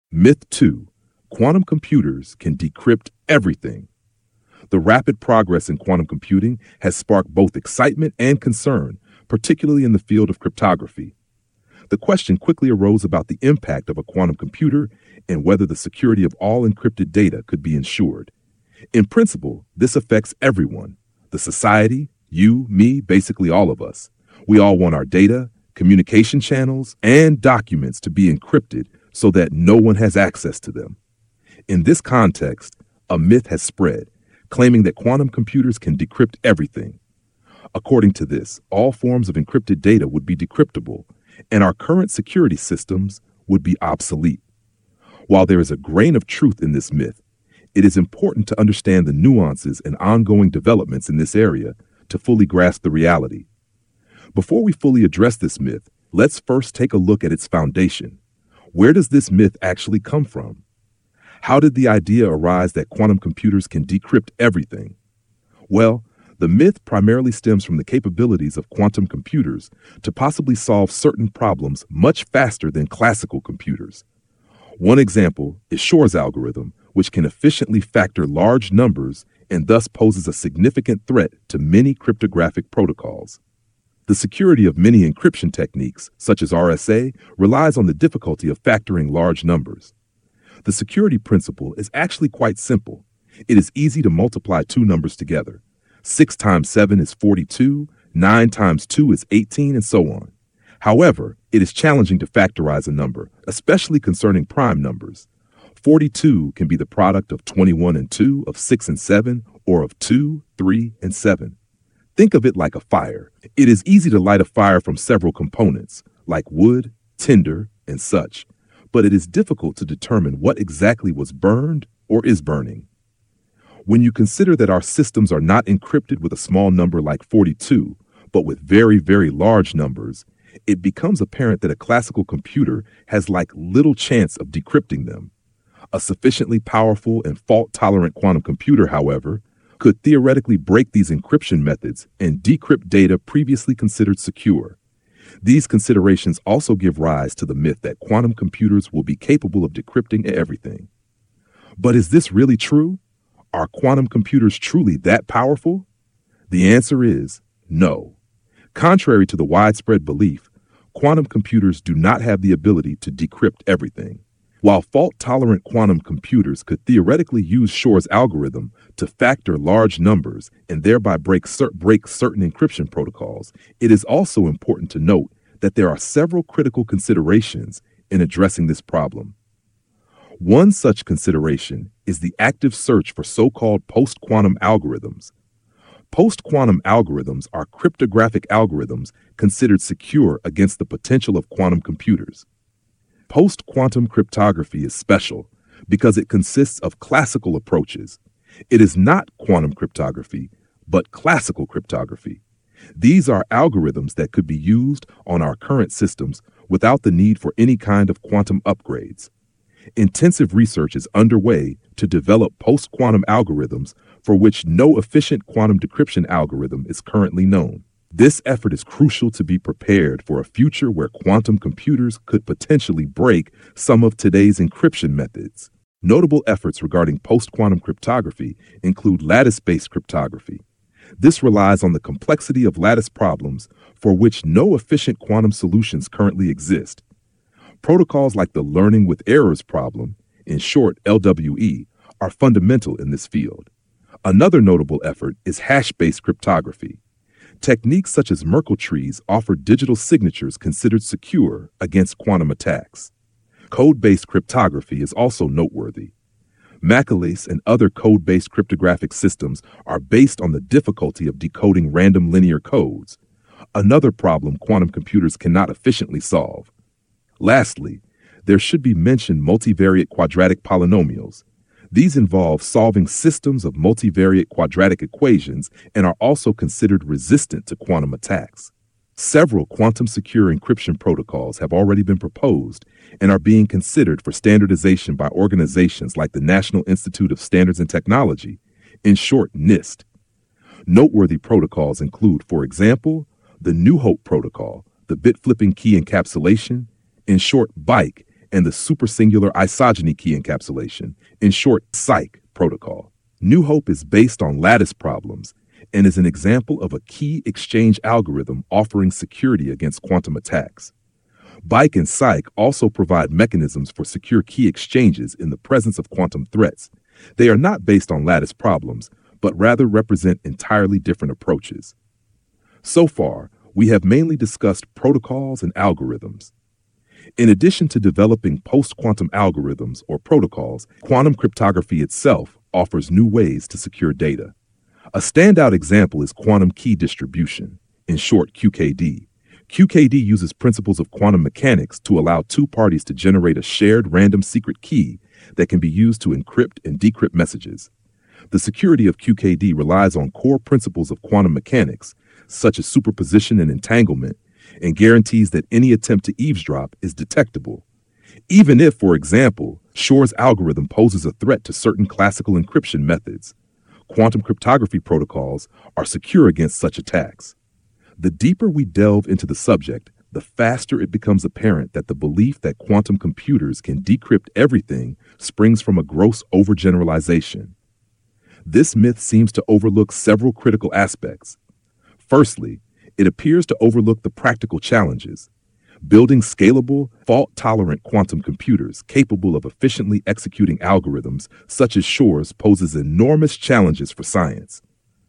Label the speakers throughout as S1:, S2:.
S1: Myth 2. Quantum computers can decrypt everything. The rapid progress in quantum computing has sparked both excitement and concern, particularly in the field of cryptography. The question quickly arose about the impact of a quantum computer and whether the security of all encrypted data could be ensured. In principle, this affects everyone: the society, you, me, basically all of us. We all want our data, communication channels, and documents to be encrypted so that no one has access to them. In this context, a myth has spread, claiming that quantum computers can decrypt everything. According to this, all forms of encrypted data would be decryptable, and our current security systems would be obsolete. While there is a grain of truth in this myth, it is important to understand the nuances and ongoing developments in this area to fully grasp the reality. Before we fully address this myth, let's first take a look at its foundation. Where does this myth actually come from? How did the idea arise that quantum computers can decrypt everything? Well, the myth primarily stems from the capabilities of quantum computers to possibly solve certain problems much faster than classical computers. One example is Shor's algorithm, which can efficiently factor large numbers and thus poses a significant threat to many cryptographic protocols. The security of many encryption techniques, such as RSA, relies on the difficulty of factoring large numbers. The security principle is actually quite simple. It is easy to multiply two numbers together. 6 times 7 is 42, 9 times 2 is 18, and so on. However, it is challenging to factorize a number, especially concerning prime numbers. 42 can be the product of 21 and 2, of 6 and 7, or of 2, 3, and 7. Think of it like a fire. It is easy to light a fire from several components, like wood, tinder, and such, but it is difficult to determine what exactly was burned or is burning. When you consider that our systems are not encrypted with a small number like 42, but with very, very large numbers, it becomes apparent that a classical computer has like little chance of decrypting them. A sufficiently powerful and fault-tolerant quantum computer, however, could theoretically break these encryption methods and decrypt data previously considered secure. These considerations also give rise to the myth that quantum computers will be capable of decrypting everything. But is this really true? Are quantum computers truly that powerful? The answer is no. Contrary to the widespread belief, quantum computers do not have the ability to decrypt everything. While fault-tolerant quantum computers could theoretically use Shor's algorithm to factor large numbers and thereby break certain encryption protocols, it is also important to note that there are several critical considerations in addressing this problem. One such consideration is the active search for so-called post-quantum algorithms. Post-quantum algorithms are cryptographic algorithms considered secure against the potential of quantum computers. Post-quantum cryptography is special because it consists of classical approaches. It is not quantum cryptography, but classical cryptography. These are algorithms that could be used on our current systems without the need for any kind of quantum upgrades. Intensive research is underway to develop post-quantum algorithms for which no efficient quantum decryption algorithm is currently known. This effort is crucial to be prepared for a future where quantum computers could potentially break some of today's encryption methods. Notable efforts regarding post-quantum cryptography include lattice-based cryptography. This relies on the complexity of lattice problems for which no efficient quantum solutions currently exist. Protocols like the learning with errors problem, in short LWE, are fundamental in this field. Another notable effort is hash-based cryptography. Techniques such as Merkle trees offer digital signatures considered secure against quantum attacks. Code-based cryptography is also noteworthy. Maclase and other code-based cryptographic systems are based on the difficulty of decoding random linear codes, another problem quantum computers cannot efficiently solve. Lastly, there should be mentioned multivariate quadratic polynomials. These involve solving systems of multivariate quadratic equations and are also considered resistant to quantum attacks. Several quantum-secure encryption protocols have already been proposed and are being considered for standardization by organizations like the National Institute of Standards and Technology, in short NIST. Noteworthy protocols include, for example, the New Hope Protocol, the bit-flipping key encapsulation, in short BIKE, and the supersingular isogeny key encapsulation, in short, SYKE protocol. New Hope is based on lattice problems and is an example of a key exchange algorithm offering security against quantum attacks. BIKE and SYKE also provide mechanisms for secure key exchanges in the presence of quantum threats. They are not based on lattice problems, but rather represent entirely different approaches. So far, we have mainly discussed protocols and algorithms. In addition to developing post-quantum algorithms or protocols, quantum cryptography itself offers new ways to secure data. A standout example is quantum key distribution, in short QKD. QKD uses principles of quantum mechanics to allow two parties to generate a shared random secret key that can be used to encrypt and decrypt messages. The security of QKD relies on core principles of quantum mechanics, such as superposition and entanglement, and guarantees that any attempt to eavesdrop is detectable. Even if, for example, Shor's algorithm poses a threat to certain classical encryption methods, quantum cryptography protocols are secure against such attacks. The deeper we delve into the subject, the faster it becomes apparent that the belief that quantum computers can decrypt everything springs from a gross overgeneralization. This myth seems to overlook several critical aspects. Firstly, it appears to overlook the practical challenges. Building scalable, fault-tolerant quantum computers capable of efficiently executing algorithms such as Shor's poses enormous challenges for science.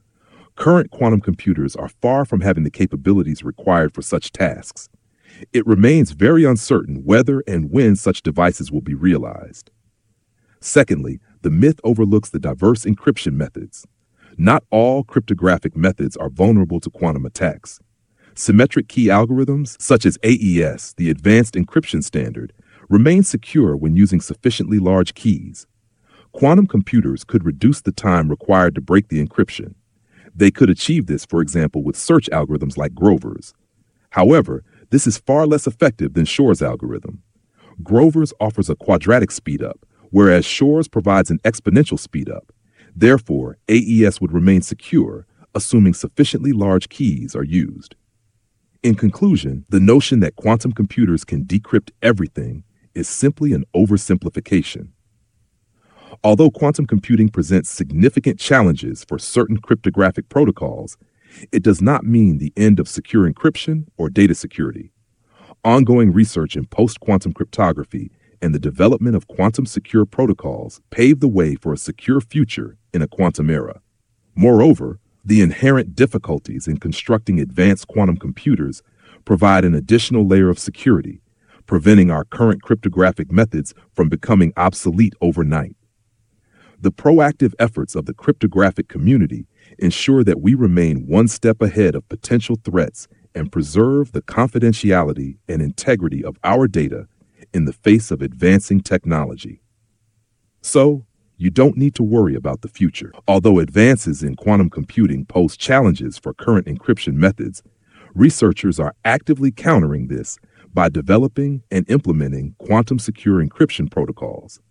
S1: Current quantum computers are far from having the capabilities required for such tasks. It remains very uncertain whether and when such devices will be realized. Secondly, the myth overlooks the diverse encryption methods. Not all cryptographic methods are vulnerable to quantum attacks. Symmetric key algorithms, such as AES, the Advanced Encryption Standard, remain secure when using sufficiently large keys. Quantum computers could reduce the time required to break the encryption. They could achieve this, for example, with search algorithms like Grover's. However, this is far less effective than Shor's algorithm. Grover's offers a quadratic speedup, whereas Shor's provides an exponential speedup. Therefore, AES would remain secure, assuming sufficiently large keys are used. In conclusion, the notion that quantum computers can decrypt everything is simply an oversimplification. Although quantum computing presents significant challenges for certain cryptographic protocols, it does not mean the end of secure encryption or data security. Ongoing research in post-quantum cryptography and the development of quantum-secure protocols pave the way for a secure future in a quantum era. Moreover, the inherent difficulties in constructing advanced quantum computers provide an additional layer of security, preventing our current cryptographic methods from becoming obsolete overnight. The proactive efforts of the cryptographic community ensure that we remain one step ahead of potential threats and preserve the confidentiality and integrity of our data in the face of advancing technology. So, you don't need to worry about the future. Although advances in quantum computing pose challenges for current encryption methods, researchers are actively countering this by developing and implementing quantum secure encryption protocols.